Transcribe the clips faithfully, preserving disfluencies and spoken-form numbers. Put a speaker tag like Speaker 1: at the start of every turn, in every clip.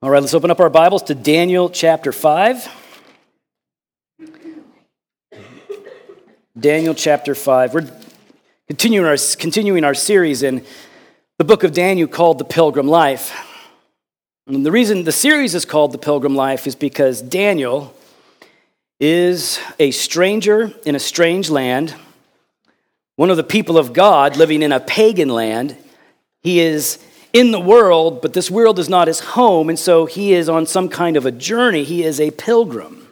Speaker 1: All right, let's open up our Bibles to Daniel chapter five. Daniel chapter five. We're continuing our, continuing our series in the book of Daniel called The Pilgrim Life. And the reason the series is called The Pilgrim Life is because Daniel is a stranger in a strange land, one of the people of God living in a pagan land. He is in the world, but this world is not his home, and so he is on some kind of a journey. He is a pilgrim.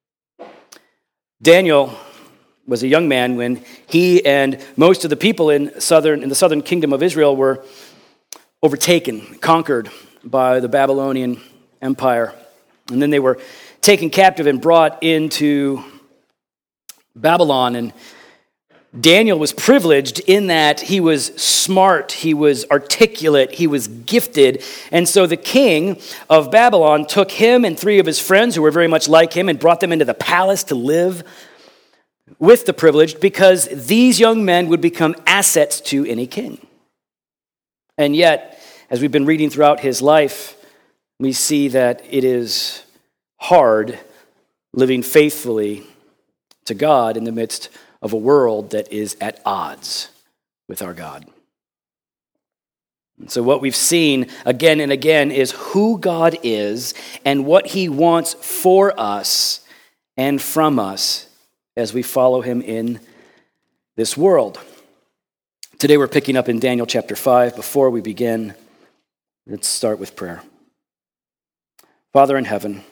Speaker 1: Daniel was a young man when he and most of the people in southern in the southern kingdom of Israel were overtaken, conquered by the Babylonian Empire. And then they were taken captive and brought into Babylon. And Daniel was privileged in that he was smart, he was articulate, he was gifted. And so the king of Babylon took him and three of his friends who were very much like him and brought them into the palace to live with the privileged, because these young men would become assets to any king. And yet, as we've been reading throughout his life, we see that it is hard living faithfully to God in the midst of a world that is at odds with our God. And so what we've seen again and again is who God is and what he wants for us and from us as we follow him in this world. Today we're picking up in Daniel chapter five. Before we begin, let's start with prayer. Father in heaven,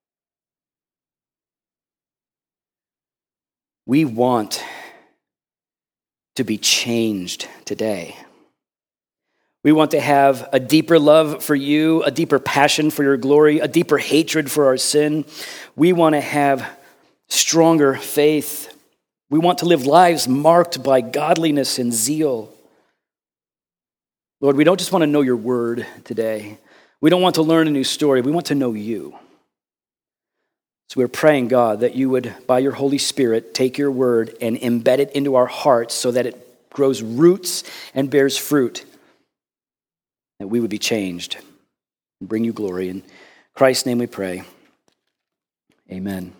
Speaker 1: we want to be changed today. We want to have a deeper love for you, a deeper passion for your glory, a deeper hatred for our sin. We want to have stronger faith. We want to live lives marked by godliness and zeal. Lord, we don't just want to know your word today. We don't want to learn a new story. We want to know you. So we're praying, God, that you would, by your Holy Spirit, take your word and embed it into our hearts so that it grows roots and bears fruit, that we would be changed and bring you glory. In Christ's name we pray. Amen.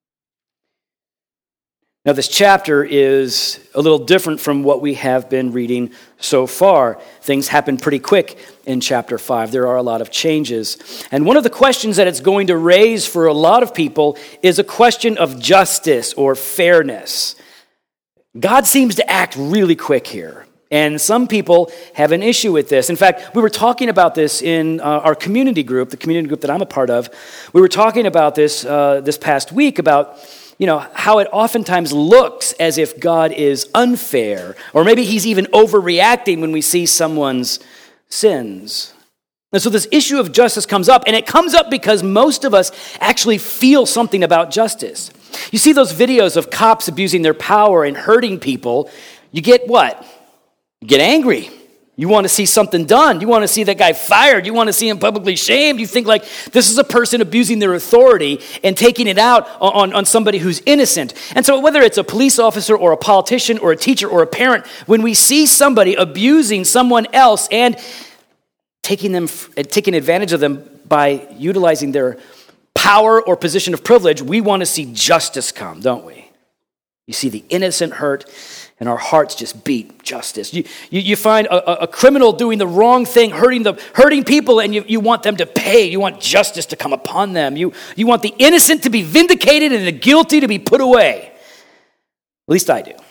Speaker 1: Now, this chapter is a little different from what we have been reading so far. Things happen pretty quick in chapter five. There are a lot of changes. And one of the questions that it's going to raise for a lot of people is a question of justice or fairness. God seems to act really quick here. And some people have an issue with this. In fact, we were talking about this in uh, our community group, the community group that I'm a part of. We were talking about this uh, this past week about you know, how it oftentimes looks as if God is unfair, or maybe he's even overreacting when we see someone's sins. And so this issue of justice comes up, and it comes up because most of us actually feel something about justice. You see those videos of cops abusing their power and hurting people, you get what? You get angry. You want to see something done. You want to see that guy fired. You want to see him publicly shamed. You think like this is a person abusing their authority and taking it out on, on somebody who's innocent. And so whether it's a police officer or a politician or a teacher or a parent, when we see somebody abusing someone else and taking them, taking advantage of them by utilizing their power or position of privilege, we want to see justice come, don't we? You see the innocent hurt, and our hearts just beat justice. You, you, you find a, a criminal doing the wrong thing, hurting the hurting people, and you, you want them to pay. You want justice to come upon them. You, you want the innocent to be vindicated and the guilty to be put away. At least I do.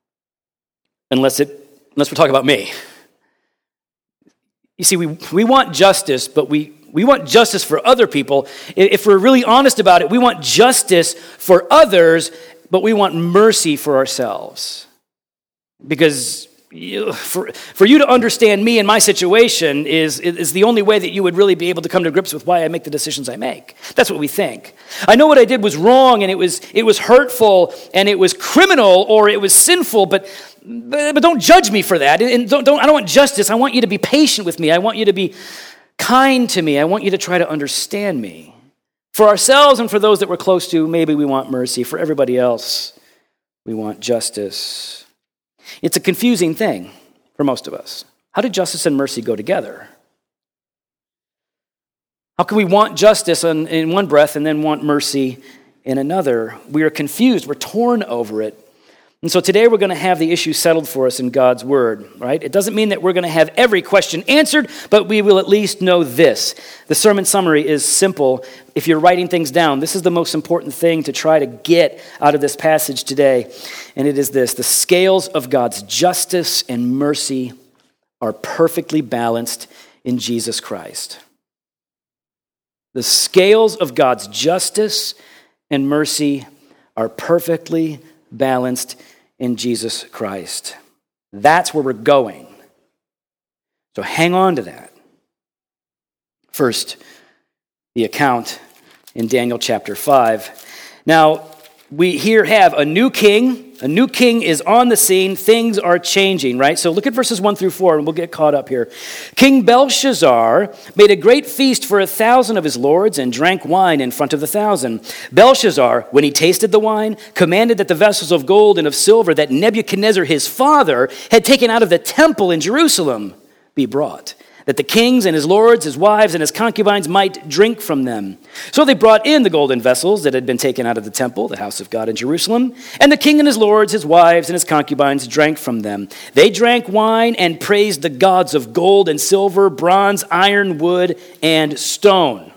Speaker 1: Unless it unless we're talking about me. You see, we, we want justice, but we, we want justice for other people. If we're really honest about it, we want justice for others, but we want mercy for ourselves. Because you, for, for you to understand me and my situation is, is the only way that you would really be able to come to grips with why I make the decisions I make. That's what we think. I know what I did was wrong, and it was it was hurtful, and it was criminal, or it was sinful, but but, but don't judge me for that. And don't, don't I don't want justice. I want you to be patient with me. I want you to be kind to me. I want you to try to understand me. For ourselves and for those that we're close to, maybe we want mercy. For everybody else, we want justice. It's a confusing thing for, for most of us. How do justice and mercy go together? How can we want justice in, in one breath and then want mercy in another? We are confused. We're torn over it. And so today we're going to have the issue settled for us in God's word, right? It doesn't mean that we're going to have every question answered, but we will at least know this. The sermon summary is simple. If you're writing things down, this is the most important thing to try to get out of this passage today. And it is this: the scales of God's justice and mercy are perfectly balanced in Jesus Christ. The scales of God's justice and mercy are perfectly balanced in Jesus Christ. That's where we're going. So hang on to that. First, the account in Daniel chapter five. Now, we here have a new king. A new king is on the scene. Things are changing, right? So look at verses one through four, and we'll get caught up here. King Belshazzar made a great feast for a thousand of his lords and drank wine in front of the thousand. Belshazzar, when he tasted the wine, commanded that the vessels of gold and of silver that Nebuchadnezzar his father had taken out of the temple in Jerusalem be brought, that the kings and his lords, his wives, and his concubines might drink from them. So they brought in the golden vessels that had been taken out of the temple, the house of God in Jerusalem, and the king and his lords, his wives, and his concubines drank from them. They drank wine and praised the gods of gold and silver, bronze, iron, wood, and stone.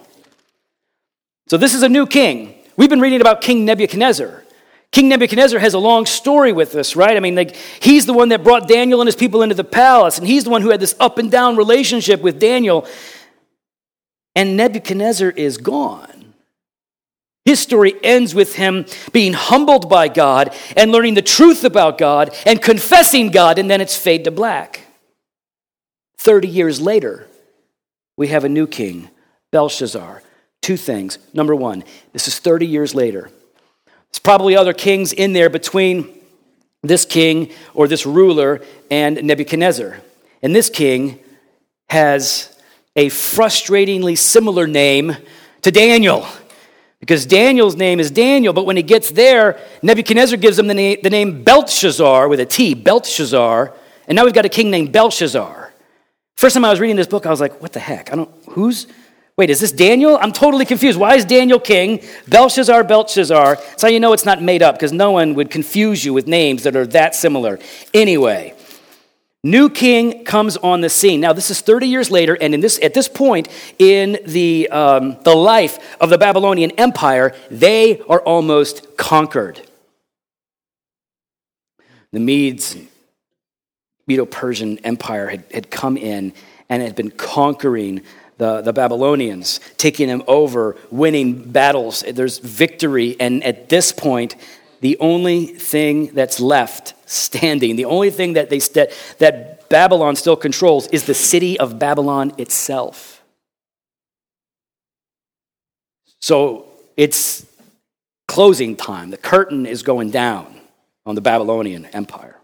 Speaker 1: So this is a new king. We've been reading about King Nebuchadnezzar. King Nebuchadnezzar has a long story with this, right? I mean, like, he's the one that brought Daniel and his people into the palace, and he's the one who had this up and down relationship with Daniel. And Nebuchadnezzar is gone. His story ends with him being humbled by God and learning the truth about God and confessing God, and then it's fade to black. Thirty years later, we have a new king, Belshazzar. Two things. Number one, this is thirty years later. There's probably other kings in there between this king or this ruler and Nebuchadnezzar. And this king has a frustratingly similar name to Daniel, because Daniel's name is Daniel, but when he gets there, Nebuchadnezzar gives him the name, the name Belshazzar with a T, Belshazzar, and now we've got a king named Belshazzar. First time I was reading this book, I was like, what the heck? I don't, who's... Wait, is this Daniel? I'm totally confused. Why is Daniel king? Belshazzar, Belshazzar. That's how you know it's not made up, because no one would confuse you with names that are that similar. Anyway, new king comes on the scene. Now, this is thirty years later, and in this at this point in the, um, the life of the Babylonian Empire, they are almost conquered. The Medes, Medo-Persian Empire had, had come in and had been conquering The, the Babylonians, taking them over, winning battles. There's victory, and at this point, the only thing that's left standing, the only thing that they that, that Babylon still controls is the city of Babylon itself. So it's closing time. The curtain is going down on the Babylonian Empire.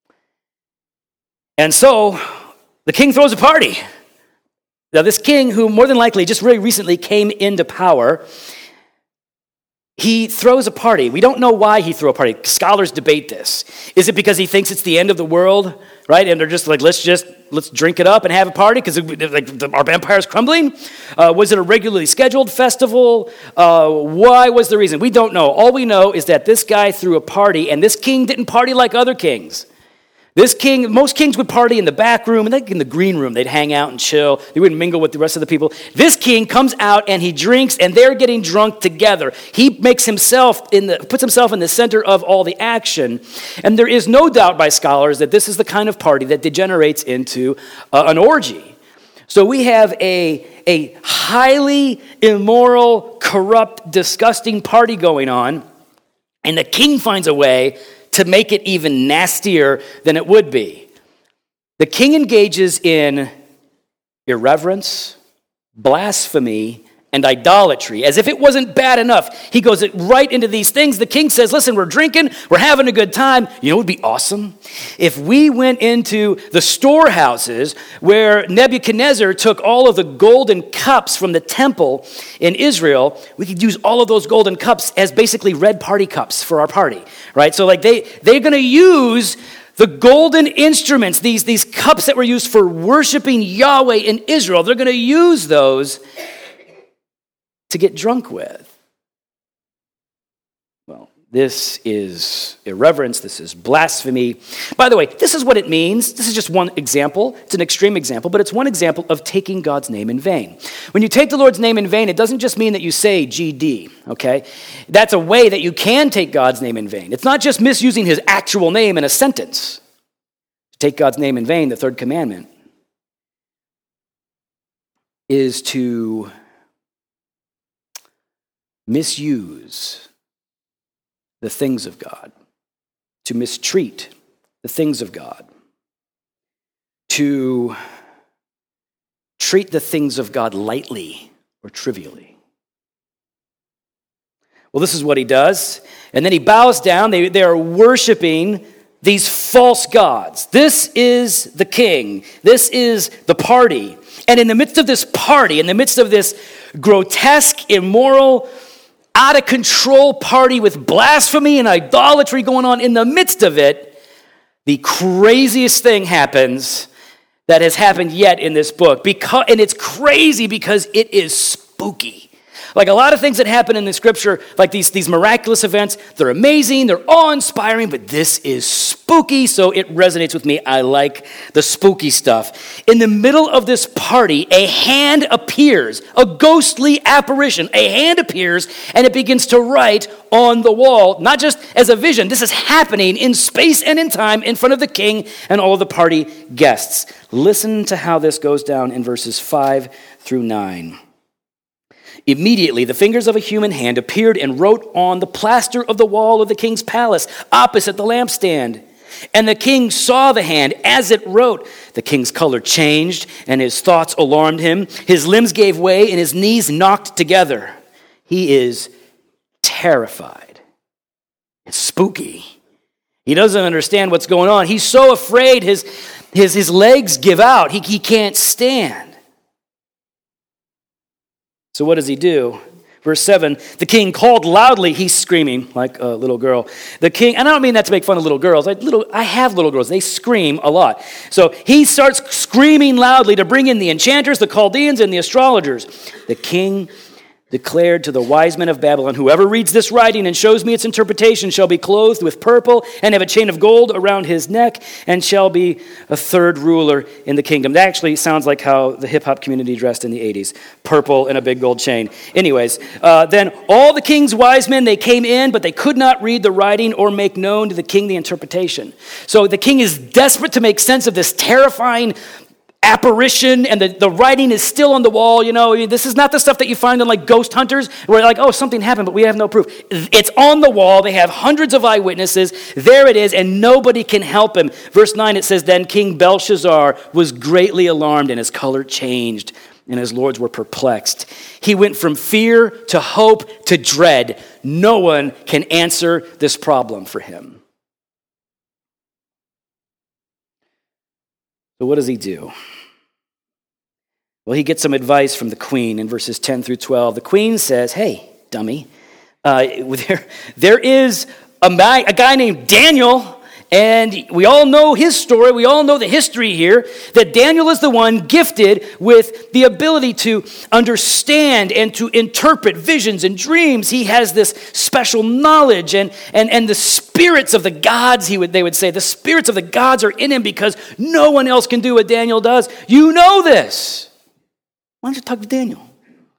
Speaker 1: And so the king throws a party. Now, this king, who more than likely just very recently came into power, he throws a party. We don't know why he threw a party. Scholars debate this. Is it because he thinks it's the end of the world, right? And they're just like, let's just, let's drink it up and have a party because like, our empire is crumbling? Uh, was it a regularly scheduled festival? Uh, why was the reason? We don't know. All we know is that this guy threw a party, and this king didn't party like other kings. This king, most kings would party in the back room, and like in the green room, they'd hang out and chill. They wouldn't mingle with the rest of the people. This king comes out and he drinks, and they're getting drunk together. He makes himself in the, puts himself in the center of all the action. And there is no doubt by scholars that this is the kind of party that degenerates into uh, an orgy. So we have a, a highly immoral, corrupt, disgusting party going on, and the king finds a way to make it even nastier than it would be. The king engages in irreverence, blasphemy, and idolatry, as if it wasn't bad enough. He goes right into these things. The king says, listen, we're drinking, we're having a good time. You know what would be awesome? If we went into the storehouses where Nebuchadnezzar took all of the golden cups from the temple in Israel, we could use all of those golden cups as basically red party cups for our party, right? So like they, they're going to use the golden instruments, these, these cups that were used for worshiping Yahweh in Israel. They're going to use those to get drunk with. Well, this is irreverence. This is blasphemy. By the way, this is what it means. This is just one example. It's an extreme example, but it's one example of taking God's name in vain. When you take the Lord's name in vain, it doesn't just mean that you say G D, okay? That's a way that you can take God's name in vain. It's not just misusing his actual name in a sentence. To take God's name in vain, the third commandment, is to misuse the things of God, to mistreat the things of God, to treat the things of God lightly or trivially. Well, this is what he does. And then he bows down. They, they are worshiping these false gods. This is the king. This is the party. And in the midst of this party, in the midst of this grotesque, immoral, out of control party with blasphemy and idolatry going on, in the midst of it, the craziest thing happens that has happened yet in this book. Because, and it's crazy because it is spooky. Like a lot of things that happen in the scripture, like these, these miraculous events, they're amazing, they're awe-inspiring, but this is spooky, so it resonates with me. I like the spooky stuff. In the middle of this party, a hand appears, a ghostly apparition. A hand appears, and it begins to write on the wall, not just as a vision. This is happening in space and in time in front of the king and all the party guests. Listen to how this goes down in verses five through nine. Immediately, the fingers of a human hand appeared and wrote on the plaster of the wall of the king's palace, opposite the lampstand. And the king saw the hand as it wrote. The king's color changed, and his thoughts alarmed him. His limbs gave way, and his knees knocked together. He is terrified. It's spooky. He doesn't understand what's going on. He's so afraid his, his, his legs give out. He, he can't stand. So what does he do? Verse seven, the king called loudly. He's screaming like a little girl. The king, and I don't mean that to make fun of little girls. I, little, I have little girls. They scream a lot. So he starts screaming loudly to bring in the enchanters, the Chaldeans, and the astrologers. The king declared to the wise men of Babylon, whoever reads this writing and shows me its interpretation shall be clothed with purple and have a chain of gold around his neck and shall be a third ruler in the kingdom. That actually sounds like how the hip-hop community dressed in the eighties. Purple and a big gold chain. Anyways, uh, then all the king's wise men, they came in, but they could not read the writing or make known to the king the interpretation. So the king is desperate to make sense of this terrifying apparition, and the, the writing is still on the wall. You know, this is not the stuff that you find in like ghost hunters where like, oh, something happened, but we have no proof. It's on the wall. They have hundreds of eyewitnesses. There it is, and nobody can help him. Verse nine, it says, then King Belshazzar was greatly alarmed, and his color changed, and his lords were perplexed. He went from fear to hope to dread. No one can answer this problem for him. So what does he do? Well, he gets some advice from the queen in verses ten through twelve. The queen says, hey, dummy, uh, there, there is a, a guy named Daniel, and we all know his story. We all know the history here, that Daniel is the one gifted with the ability to understand and to interpret visions and dreams. He has this special knowledge, and, and, and the spirits of the gods, he would, they would say, the spirits of the gods are in him because no one else can do what Daniel does. You know this. Why don't you talk to Daniel?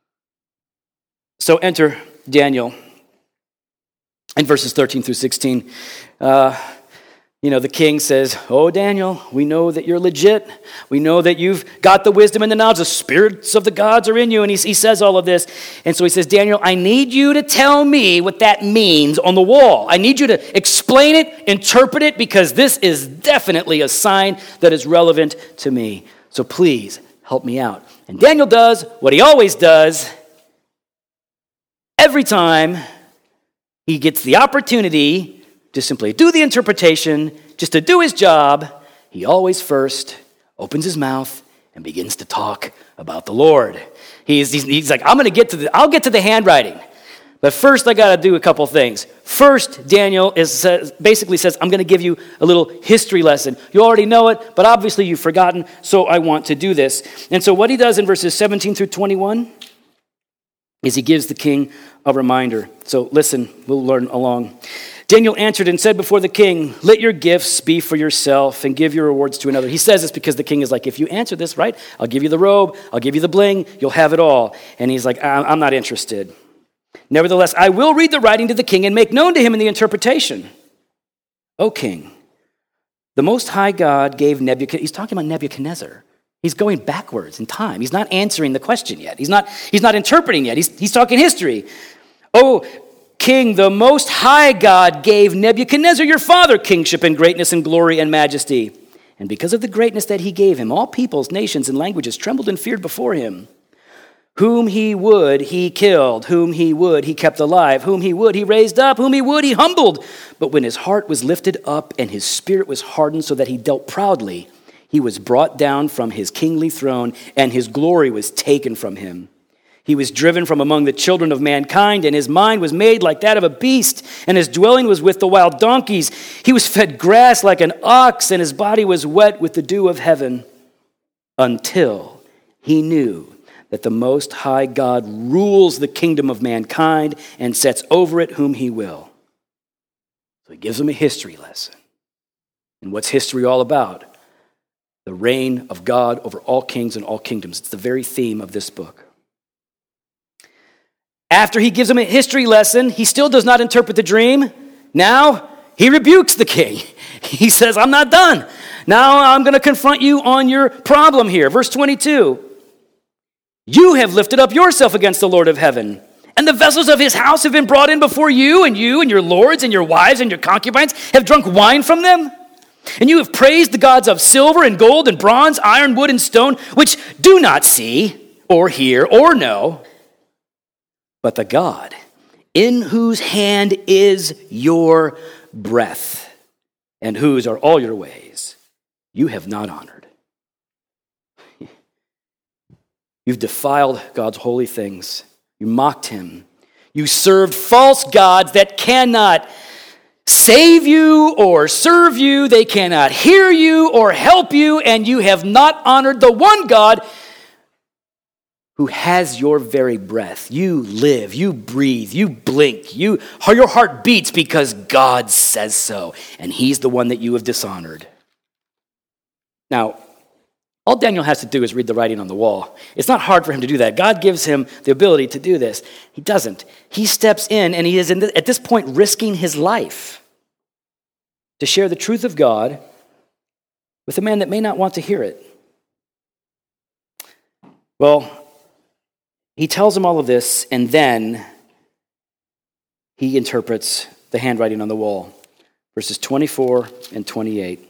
Speaker 1: So enter Daniel in verses thirteen through sixteen. Uh, You know, the king says, oh, Daniel, we know that you're legit. We know that you've got the wisdom and the knowledge. The spirits of the gods are in you. And he, he says all of this. And so he says, Daniel, I need you to tell me what that means on the wall. I need you to explain it, interpret it, because this is definitely a sign that is relevant to me. So please help me out. And Daniel does what he always does. Every time he gets the opportunity to simply do the interpretation, just to do his job, he always first opens his mouth and begins to talk about the Lord. He's, he's, he's like, I'm going to get to the, I'll get to the handwriting. But first I got to do a couple things. First, Daniel is says, basically says, I'm going to give you a little history lesson. You already know it, but obviously you've forgotten, so I want to do this. And so what he does in verses seventeen through twenty-one, is he gives the king a reminder. So listen, we'll learn along. Daniel answered and said before the king, let your gifts be for yourself and give your rewards to another. He says this because the king is like, if you answer this right, I'll give you the robe, I'll give you the bling, you'll have it all. And he's like, I'm not interested. Nevertheless, I will read the writing to the king and make known to him in the interpretation. O king, the Most High God gave Nebuchadnezzar, he's talking about Nebuchadnezzar. He's going backwards in time. He's not answering the question yet. He's not, he's not interpreting yet. He's, he's talking history. O king, the Most High God gave Nebuchadnezzar your father kingship and greatness and glory and majesty. And because of the greatness that he gave him, all peoples, nations, and languages trembled and feared before him. Whom he would, he killed. Whom he would, he kept alive. Whom he would, he raised up. Whom he would, he humbled. But when his heart was lifted up and his spirit was hardened so that he dealt proudly, he was brought down from his kingly throne and his glory was taken from him. He was driven from among the children of mankind, and his mind was made like that of a beast, and his dwelling was with the wild donkeys. He was fed grass like an ox, and his body was wet with the dew of heaven, until he knew that the Most High God rules the kingdom of mankind and sets over it whom he will. So he gives him a history lesson. And what's history all about? The reign of God over all kings and all kingdoms. It's the very theme of this book. After he gives him a history lesson, he still does not interpret the dream. Now he rebukes the king. He says, I'm not done. Now I'm going to confront you on your problem here. Verse twenty-two. You have lifted up yourself against the Lord of heaven, and the vessels of his house have been brought in before you, and you and your lords and your wives and your concubines have drunk wine from them. And you have praised the gods of silver and gold and bronze, iron, wood, and stone, which do not see or hear or know. But the God in whose hand is your breath and whose are all your ways, you have not honored. You've defiled God's holy things. You mocked him. You served false gods that cannot save you or serve you. They cannot hear you or help you, and you have not honored the one God who has your very breath. You live, you breathe, you blink, you, your heart beats because God says so, and he's the one that you have dishonored. Now, all Daniel has to do is read the writing on the wall. It's not hard for him to do that. God gives him the ability to do this. He doesn't. He steps in, and he is in the, at this point risking his life to share the truth of God with a man that may not want to hear it. Well, he tells him all of this, and then he interprets the handwriting on the wall. Verses twenty-four and twenty-eight.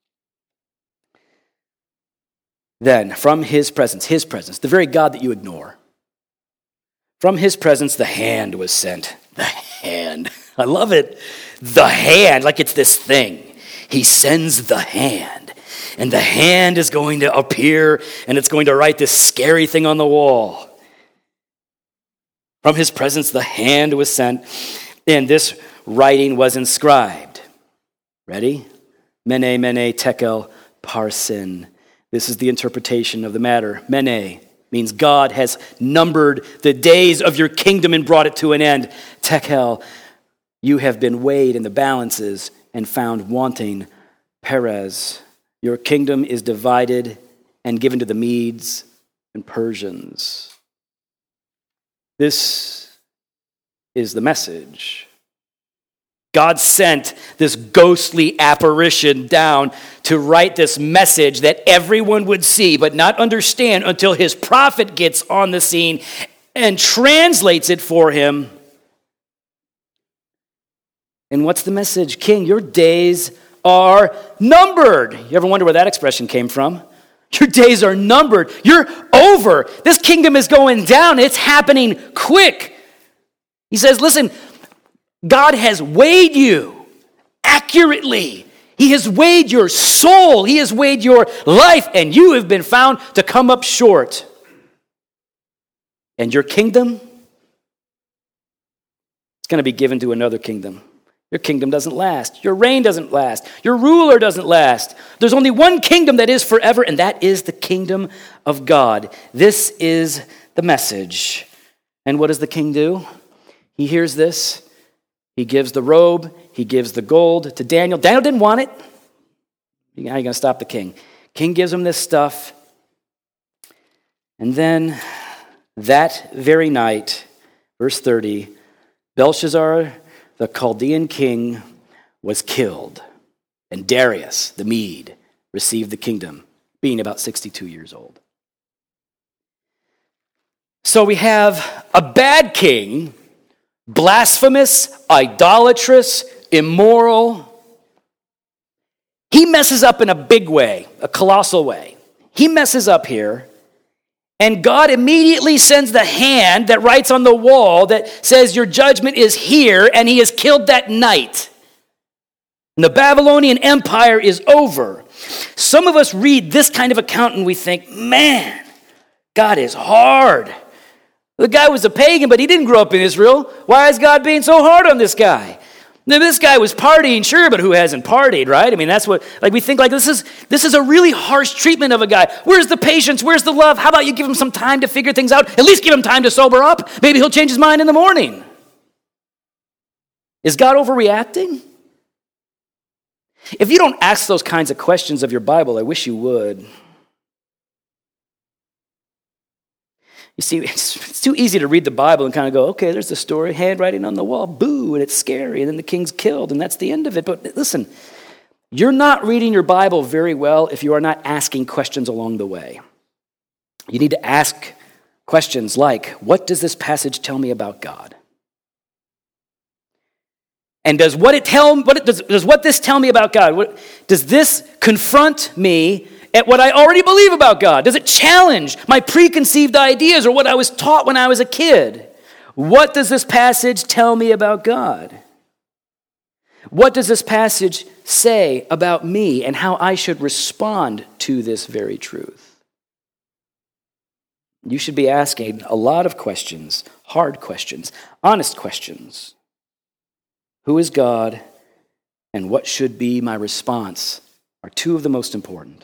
Speaker 1: Then, from his presence, his presence, the very God that you ignore, from his presence, the hand was sent. The hand. I love it. The hand, like it's this thing. He sends the hand. And the hand is going to appear, and it's going to write this scary thing on the wall. From his presence, the hand was sent, and this writing was inscribed. Ready? Mene, mene, tekel, parsin. This is the interpretation of the matter. Mene means God has numbered the days of your kingdom and brought it to an end. Tekel, you have been weighed in the balances and found wanting. Perez, your kingdom is divided and given to the Medes and Persians. This is the message. God sent this ghostly apparition down to write this message that everyone would see but not understand until his prophet gets on the scene and translates it for him. And what's the message? King, your days are numbered. You ever wonder where that expression came from? Your days are numbered. You're over. This kingdom is going down. It's happening quick. He says, listen, God has weighed you accurately. He has weighed your soul. He has weighed your life, and you have been found to come up short. And your kingdom, it's going to be given to another kingdom. Your kingdom doesn't last. Your reign doesn't last. Your ruler doesn't last. There's only one kingdom that is forever, and that is the kingdom of God. This is the message. And what does the king do? He hears this. He gives the robe. He gives the gold to Daniel. Daniel didn't want it. How are you going to stop the king? King gives him this stuff. And then that very night, verse thirty, Belshazzar, the Chaldean king, was killed. And Darius, the Mede, received the kingdom, being about sixty-two years old. So we have a bad king, blasphemous, idolatrous, immoral. He messes up in a big way, a colossal way. He messes up here, and God immediately sends the hand that writes on the wall that says your judgment is here, and he is killed that night. And the Babylonian Empire is over. Some of us read this kind of account and we think, man, God is hard. The guy was a pagan, but he didn't grow up in Israel. Why is God being so hard on this guy? Now, this guy was partying, sure, but who hasn't partied, right? I mean, that's what, like, we think, like, this is this is a really harsh treatment of a guy. Where's the patience? Where's the love? How about you give him some time to figure things out? At least give him time to sober up. Maybe he'll change his mind in the morning. Is God overreacting? If you don't ask those kinds of questions of your Bible, I wish you would. You see, it's, it's too easy to read the Bible and kind of go, okay, there's the story, handwriting on the wall, boo, and it's scary, and then the king's killed, and that's the end of it. But listen, you're not reading your Bible very well if you are not asking questions along the way. You need to ask questions like, what does this passage tell me about God? And does what it tell what it, does, does what this tell me about God? What, does this confront me at what I already believe about God? Does it challenge my preconceived ideas or what I was taught when I was a kid? What does this passage tell me about God? What does this passage say about me and how I should respond to this very truth? You should be asking a lot of questions, hard questions, honest questions. Who is God and what should be my response are two of the most important.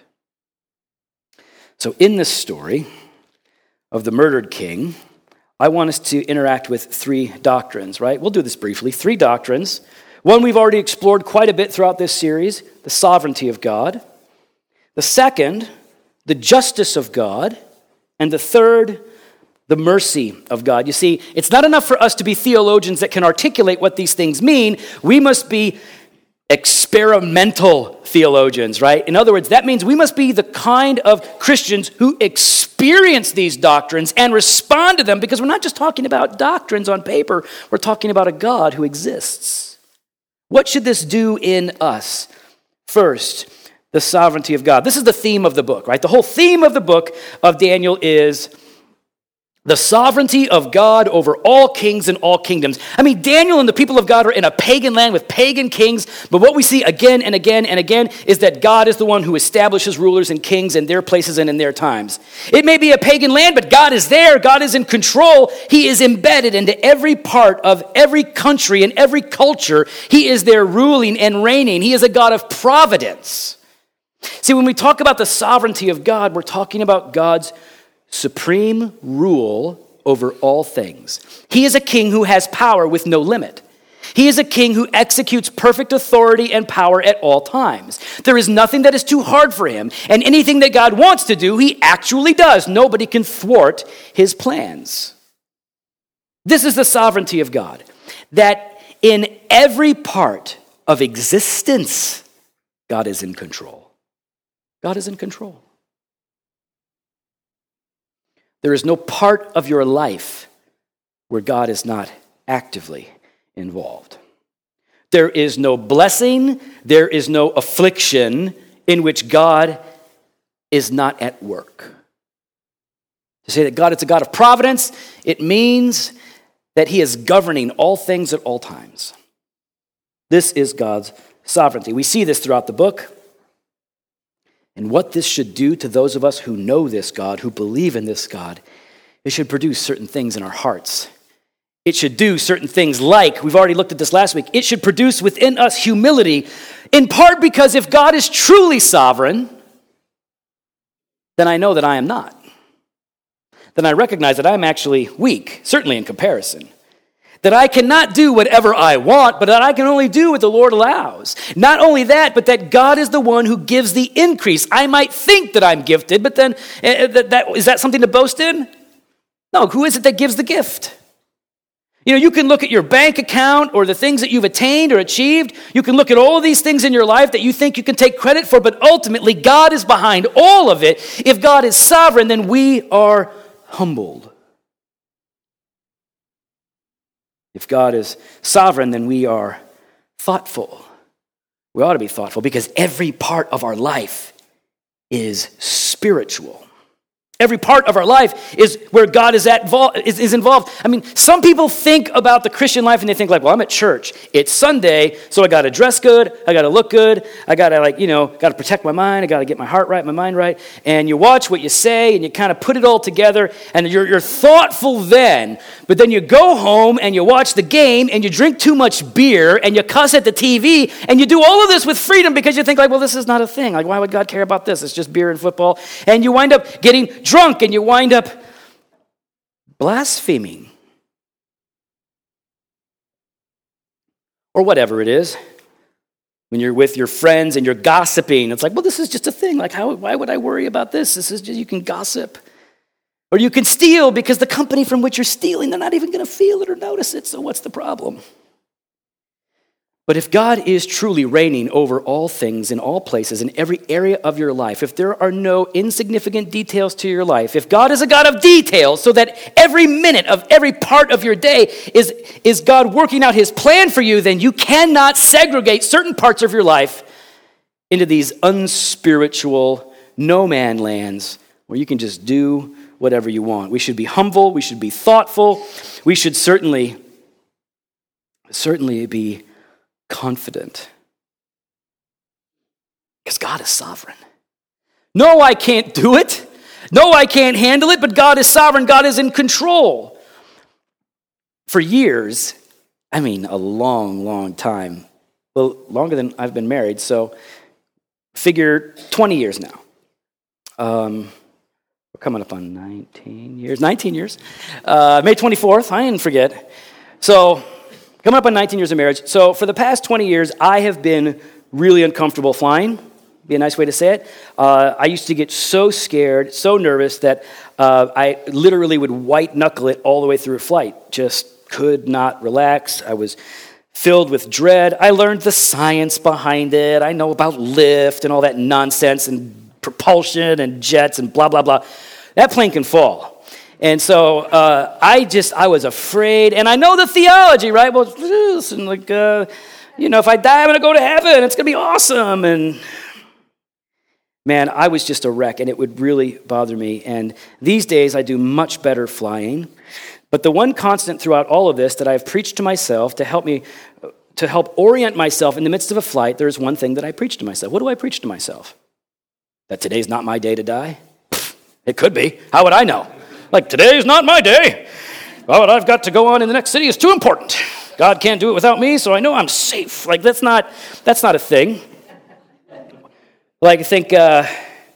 Speaker 1: So in this story of the murdered king, I want us to interact with three doctrines, right? We'll do this briefly. Three doctrines. One we've already explored quite a bit throughout this series, the sovereignty of God. The second, the justice of God. And the third, the mercy of God. You see, it's not enough for us to be theologians that can articulate what these things mean. We must be experimental theologians, right? In other words, that means we must be the kind of Christians who experience these doctrines and respond to them, because we're not just talking about doctrines on paper, we're talking about a God who exists. What should this do in us? First, the sovereignty of God. This is the theme of the book, right? The whole theme of the book of Daniel is the sovereignty of God over all kings and all kingdoms. I mean, Daniel and the people of God are in a pagan land with pagan kings, but what we see again and again and again is that God is the one who establishes rulers and kings in their places and in their times. It may be a pagan land, but God is there. God is in control. He is embedded into every part of every country and every culture. He is there ruling and reigning. He is a God of providence. See, when we talk about the sovereignty of God, we're talking about God's supreme rule over all things. He is a king who has power with no limit. He is a king who executes perfect authority and power at all times. There is nothing that is too hard for him, and anything that God wants to do, he actually does. Nobody can thwart his plans. This is the sovereignty of God, that in every part of existence, God is in control. God is in control. There is no part of your life where God is not actively involved. There is no blessing, there is no affliction in which God is not at work. To say that God is a God of providence, it means that he is governing all things at all times. This is God's sovereignty. We see this throughout the book. And what this should do to those of us who know this God, who believe in this God, it should produce certain things in our hearts. It should do certain things like, we've already looked at this last week, it should produce within us humility, in part because if God is truly sovereign, then I know that I am not. then I recognize that I'm actually weak, certainly in comparison. That I cannot do whatever I want, but that I can only do what the Lord allows. Not only that, but that God is the one who gives the increase. I might think that I'm gifted, but then uh, that, that, is that something to boast in? No, who is it that gives the gift? You know, you can look at your bank account or the things that you've attained or achieved. You can look at all of these things in your life that you think you can take credit for, but ultimately God is behind all of it. If God is sovereign, then we are humbled. If God is sovereign, then we are thoughtful. We ought to be thoughtful because every part of our life is spiritual. Every part of our life is where God is, at, is, is involved. I mean, some people think about the Christian life and they think like, well, I'm at church. It's Sunday, so I got to dress good. I got to look good. I got to like, you know, got to protect my mind. I got to get my heart right, my mind right. And you watch what you say and you kind of put it all together and you're, you're thoughtful then. But then you go home and you watch the game and you drink too much beer and you cuss at the T V and you do all of this with freedom because you think like, well, this is not a thing. Like, why would God care about this? It's just beer and football. And you wind up getting drunk and you wind up blaspheming. Or whatever it is. When you're with your friends and you're gossiping, it's like, well, this is just a thing. Like, how? Why would I worry about this? This is just, you can gossip. Or you can steal because the company from which you're stealing, they're not even going to feel it or notice it. So what's the problem? But if God is truly reigning over all things in all places, in every area of your life, if there are no insignificant details to your life, if God is a God of details so that every minute of every part of your day is, is God working out his plan for you, then you cannot segregate certain parts of your life into these unspiritual no-man lands where you can just do whatever you want. We should be humble. We should be thoughtful. We should certainly, certainly be confident. Because God is sovereign. No, I can't do it. No, I can't handle it, but God is sovereign. God is in control. For years, I mean a long, long time, well, longer than I've been married, so figure twenty years now. Um, we're coming up on nineteen years. nineteen years. Uh, May twenty-fourth, I didn't forget. So, coming up on nineteen years of marriage. So for the past twenty years, I have been really uncomfortable flying. Be a nice way to say it. Uh, I used to get so scared, so nervous that uh, I literally would white knuckle it all the way through a flight. Just could not relax. I was filled with dread. I learned the science behind it. I know about lift and all that nonsense and propulsion and jets and blah, blah, blah. That plane can fall. And so uh, I just, I was afraid. And I know the theology, right? Well, listen, like, uh, you know, if I die, I'm going to go to heaven. It's going to be awesome. And man, I was just a wreck, and it would really bother me. And these days, I do much better flying. But the one constant throughout all of this that I've preached to myself to help me, to help orient myself in the midst of a flight, there's one thing that I preach to myself. What do I preach to myself? That today's not my day to die? It could be. How would I know? Like, today's not my day. Well, what I've got to go on in the next city is too important. God can't do it without me, so I know I'm safe. Like, that's not, that's not a thing. Like, I think, uh,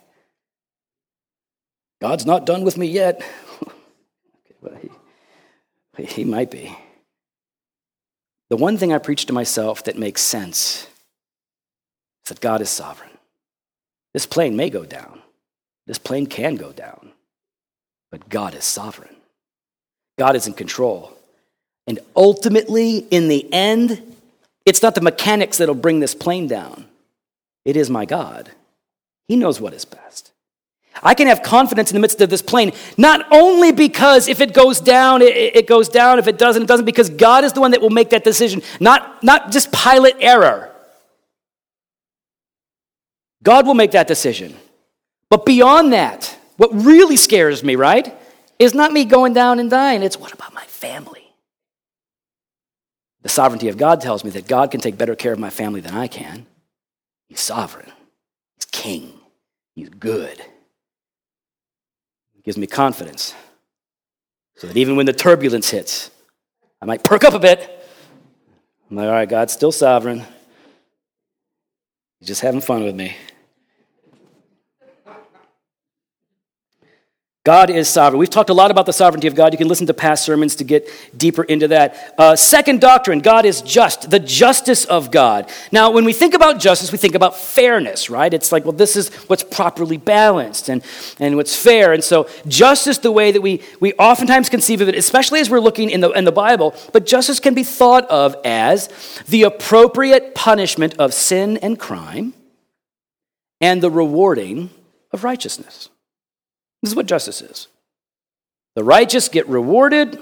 Speaker 1: God's not done with me yet. Well, he, he might be. The one thing I preach to myself that makes sense is that God is sovereign. This plane may go down. This plane can go down. But God is sovereign. God is in control. And ultimately, in the end, it's not the mechanics that'll bring this plane down. It is my God. He knows what is best. I can have confidence in the midst of this plane, not only because if it goes down, it, it goes down. If it doesn't, it doesn't, because God is the one that will make that decision, not, not just pilot error. God will make that decision. But beyond that, what really scares me, right, is not me going down and dying. It's what about my family? The sovereignty of God tells me that God can take better care of my family than I can. He's sovereign. He's king. He's good. He gives me confidence so that even when the turbulence hits, I might perk up a bit. I'm like, all right, God's still sovereign. He's just having fun with me. God is sovereign. We've talked a lot about the sovereignty of God. You can listen to past sermons to get deeper into that. Uh, second doctrine, God is just, the justice of God. Now, when we think about justice, we think about fairness, right? It's like, well, this is what's properly balanced and, and what's fair. And so justice, the way that we, we oftentimes conceive of it, especially as we're looking in the, in the Bible, but justice can be thought of as the appropriate punishment of sin and crime and the rewarding of righteousness. This is what justice is. The righteous get rewarded,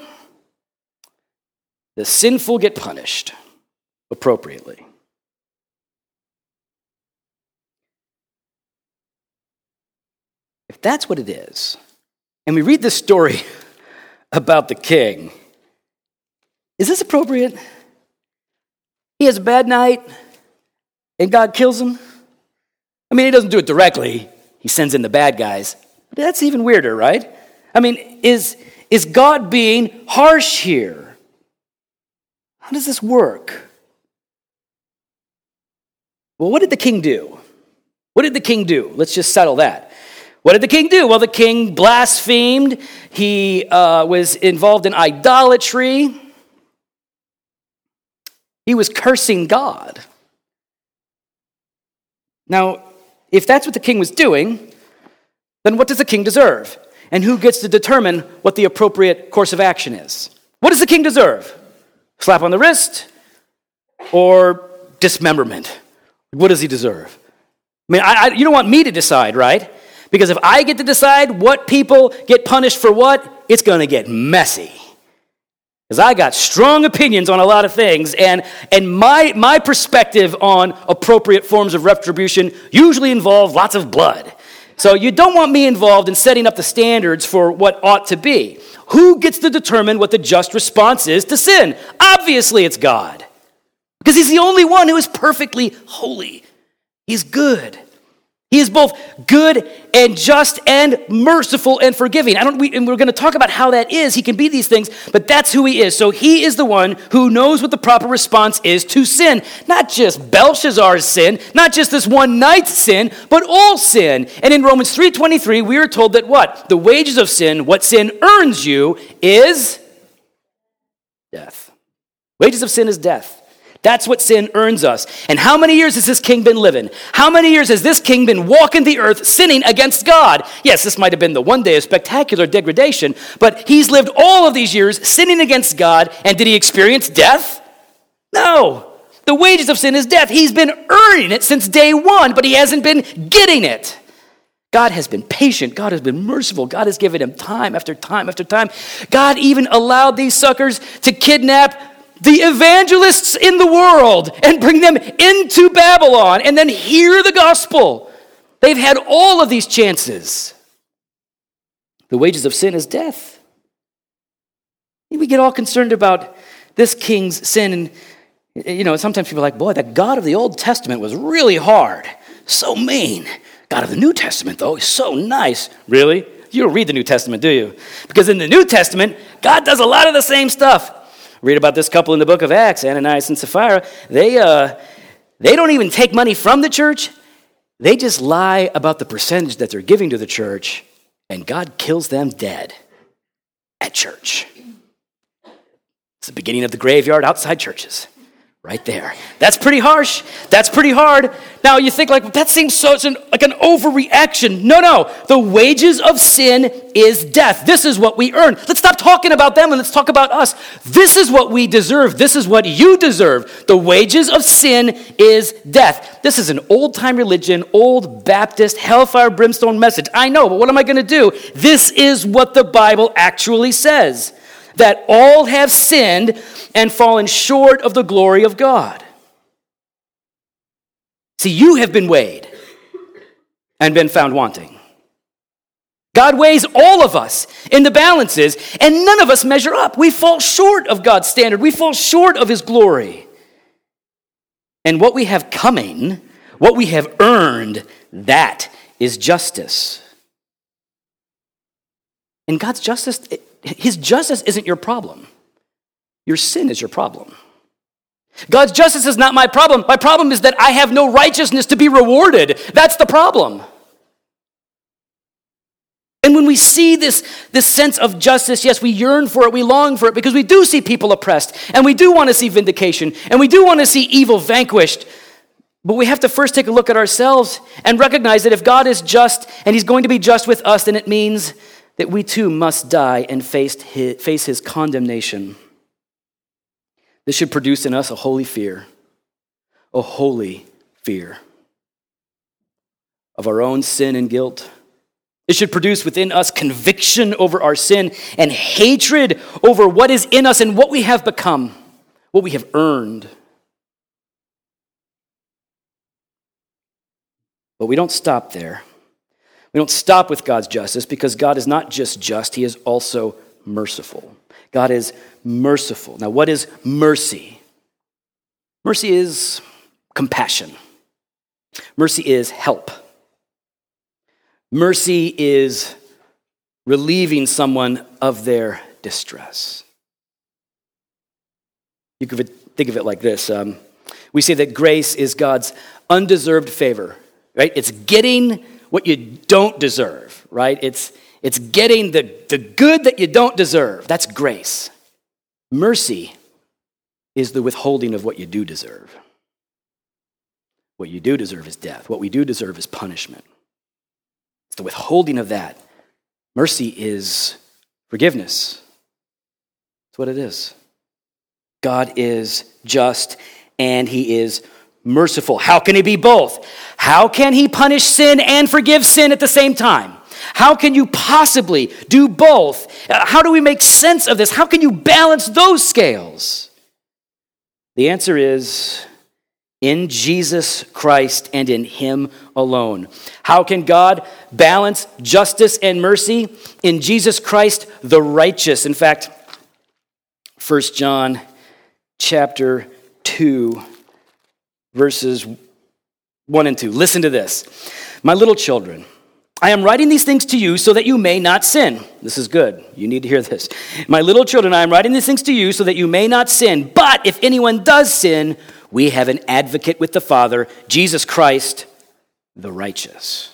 Speaker 1: the sinful get punished appropriately. If that's what it is, and we read this story about the king, is this appropriate? He has a bad night, and God kills him? I mean, he doesn't do it directly. He sends in the bad guys. That's even weirder, right? I mean, is, is God being harsh here? How does this work? Well, what did the king do? What did the king do? Let's just settle that. What did the king do? Well, the king blasphemed. He uh, was involved in idolatry. He was cursing God. Now, if that's what the king was doing, then what does the king deserve? And who gets to determine what the appropriate course of action is? What does the king deserve? Slap on the wrist or dismemberment? What does he deserve? I mean, I, I, you don't want me to decide, right? Because if I get to decide what people get punished for what, it's going to get messy. Because I got strong opinions on a lot of things, and, and my, my perspective on appropriate forms of retribution usually involve lots of blood. So you don't want me involved in setting up the standards for what ought to be. Who gets to determine what the just response is to sin? Obviously it's God. Because he's the only one who is perfectly holy. He's good. He is both good and just and merciful and forgiving. I don't, we, and we're going to talk about how that is. He can be these things, but that's who he is. So he is the one who knows what the proper response is to sin. Not just Belshazzar's sin, not just this one night's sin, but all sin. And in Romans three twenty-three, we are told that what? The wages of sin, what sin earns you, is death. Wages of sin is death. That's what sin earns us. And how many years has this king been living? How many years has this king been walking the earth sinning against God? Yes, this might have been the one day of spectacular degradation, but he's lived all of these years sinning against God, and did he experience death? No. The wages of sin is death. He's been earning it since day one, but he hasn't been getting it. God has been patient. God has been merciful. God has given him time after time after time. God even allowed these suckers to kidnap the evangelists in the world and bring them into Babylon and then hear the gospel. They've had all of these chances. The wages of sin is death. We get all concerned about this king's sin, and you know, sometimes people are like, boy, that God of the Old Testament was really hard, so mean. God of the New Testament, though, is so nice. Really? You don't read the New Testament, do you? Because in the New Testament, God does a lot of the same stuff. Read about this couple in the book of Acts, Ananias and Sapphira. They, uh, they don't even take money from the church. They just lie about the percentage that they're giving to the church, and God kills them dead at church. It's the beginning of the graveyard outside churches. Right there. That's pretty harsh. That's pretty hard. Now you think like, that seems so, an, like an overreaction. No, no. The wages of sin is death. This is what we earn. Let's stop talking about them and let's talk about us. This is what we deserve. This is what you deserve. The wages of sin is death. This is an old-time religion, old Baptist, hellfire, brimstone message. I know, but what am I going to do? This is what the Bible actually says. That all have sinned and fallen short of the glory of God. See, you have been weighed and been found wanting. God weighs all of us in the balances, and none of us measure up. We fall short of God's standard. We fall short of his glory. And what we have coming, what we have earned, that is justice. And God's justice, his justice isn't your problem. Your sin is your problem. God's justice is not my problem. My problem is that I have no righteousness to be rewarded. That's the problem. And when we see this, this sense of justice, yes, we yearn for it, we long for it, because we do see people oppressed, and we do want to see vindication, and we do want to see evil vanquished. But we have to first take a look at ourselves and recognize that if God is just, and he's going to be just with us, then it means that we too must die and face his, face his condemnation. This should produce in us a holy fear, a holy fear of our own sin and guilt. It should produce within us conviction over our sin and hatred over what is in us and what we have become, what we have earned. But we don't stop there. We don't stop with God's justice, because God is not just just, he is also merciful. God is merciful. Now, what is mercy? Mercy is compassion. Mercy is help. Mercy is relieving someone of their distress. You could think of it like this. Um, we say that grace is God's undeserved favor, right? It's getting what you don't deserve, right? It's, it's getting the, the good that you don't deserve. That's grace. Mercy is the withholding of what you do deserve. What you do deserve is death. What we do deserve is punishment. It's the withholding of that. Mercy is forgiveness. That's what it is. God is just and he is merciful. How can he be both? How can he punish sin and forgive sin at the same time? How can you possibly do both? How do we make sense of this? How can you balance those scales? The answer is in Jesus Christ and in him alone. How can God balance justice and mercy? In Jesus Christ, the righteous. In fact, First John chapter two, verses one and two. Listen to this. My little children, I am writing these things to you so that you may not sin. This is good. You need to hear this. My little children, I am writing these things to you so that you may not sin. But if anyone does sin, we have an advocate with the Father, Jesus Christ, the righteous.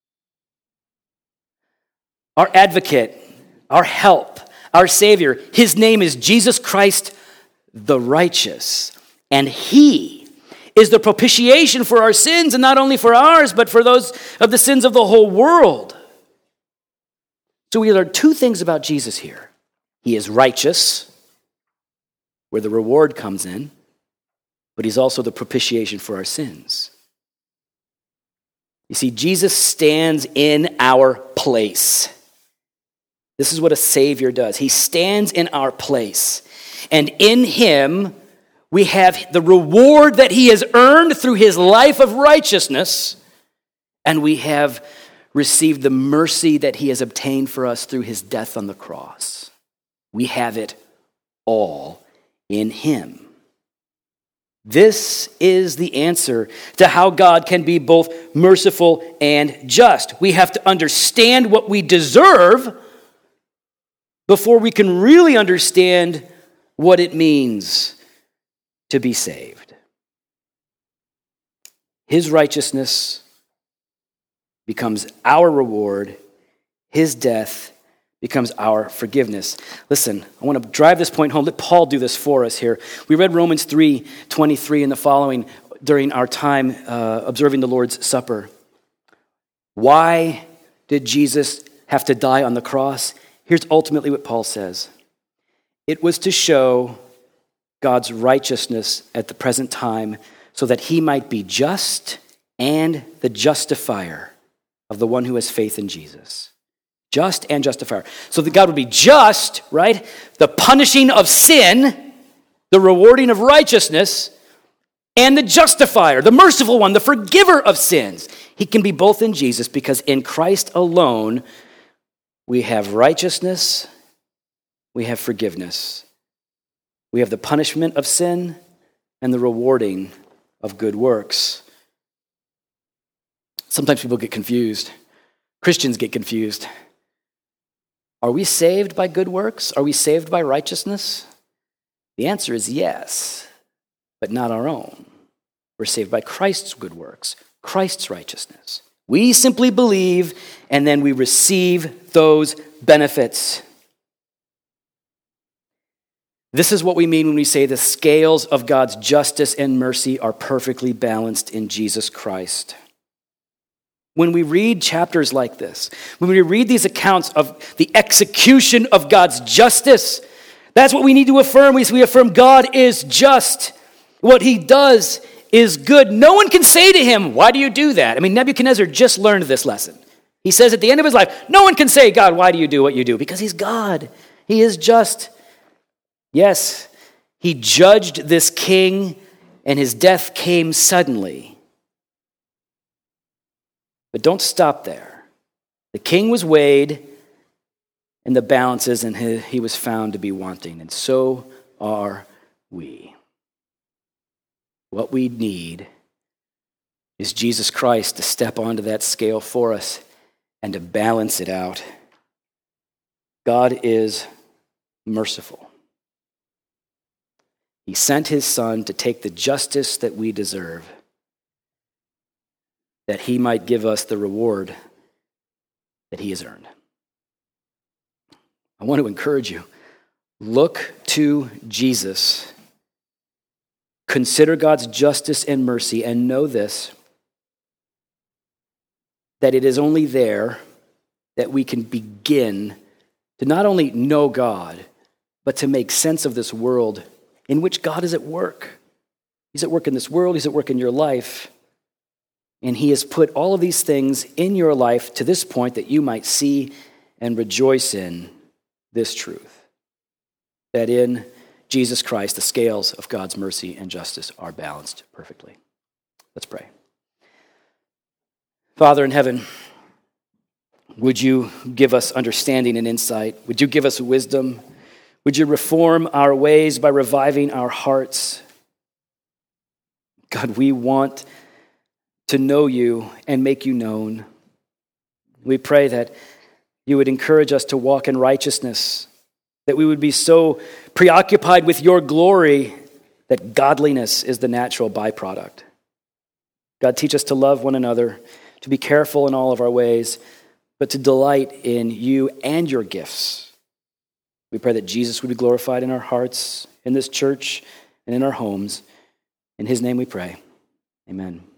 Speaker 1: Our advocate, our help, our Savior, his name is Jesus Christ, the righteous. And he is the propitiation for our sins, and not only for ours, but for those of the sins of the whole world. So we learn two things about Jesus here. He is righteous, where the reward comes in, but he's also the propitiation for our sins. You see, Jesus stands in our place. This is what a Savior does. He stands in our place. And in him, we have the reward that he has earned through his life of righteousness, and we have received the mercy that he has obtained for us through his death on the cross. We have it all in him. This is the answer to how God can be both merciful and just. We have to understand what we deserve before we can really understand what it means to be saved. His righteousness becomes our reward. His death becomes our forgiveness. Listen, I want to drive this point home. Let Paul do this for us here. We read Romans three twenty-three and the following during our time uh, observing the Lord's Supper. Why did Jesus have to die on the cross? Here's ultimately what Paul says. It was to show God's righteousness at the present time so that he might be just and the justifier of the one who has faith in Jesus. Just and justifier. So that God would be just, right? The punishing of sin, the rewarding of righteousness, and the justifier, the merciful one, the forgiver of sins. He can be both in Jesus because in Christ alone we have righteousness, we have forgiveness. We have the punishment of sin and the rewarding of good works. Sometimes people get confused. Christians get confused. Are we saved by good works? Are we saved by righteousness? The answer is yes, but not our own. We're saved by Christ's good works, Christ's righteousness, We simply believe, and then we receive those benefits. This is what we mean when we say the scales of God's justice and mercy are perfectly balanced in Jesus Christ. When we read chapters like this, when we read these accounts of the execution of God's justice, that's what we need to affirm. We, we affirm God is just. What he does is good. No one can say to him, why do you do that? I mean, Nebuchadnezzar just learned this lesson. He says at the end of his life, no one can say, God, why do you do what you do? Because he's God. He is just. Yes, he judged this king, and his death came suddenly. But don't stop there. The king was weighed in the balances, and he, he was found to be wanting, and so are we. What we need is Jesus Christ to step onto that scale for us and to balance it out. God is merciful. He sent his Son to take the justice that we deserve, that he might give us the reward that he has earned. I want to encourage you, look to Jesus. Consider God's justice and mercy, and know this, that it is only there that we can begin to not only know God, but to make sense of this world in which God is at work. He's at work in this world, he's at work in your life, and he has put all of these things in your life to this point that you might see and rejoice in this truth, that in Jesus Christ, the scales of God's mercy and justice are balanced perfectly. Let's pray. Father in heaven, would you give us understanding and insight? Would you give us wisdom? Would you reform our ways by reviving our hearts? God, we want to know you and make you known. We pray that you would encourage us to walk in righteousness, that we would be so preoccupied with your glory that godliness is the natural byproduct. God, teach us to love one another, to be careful in all of our ways, but to delight in you and your gifts. We pray that Jesus would be glorified in our hearts, in this church, and in our homes. In his name we pray. Amen.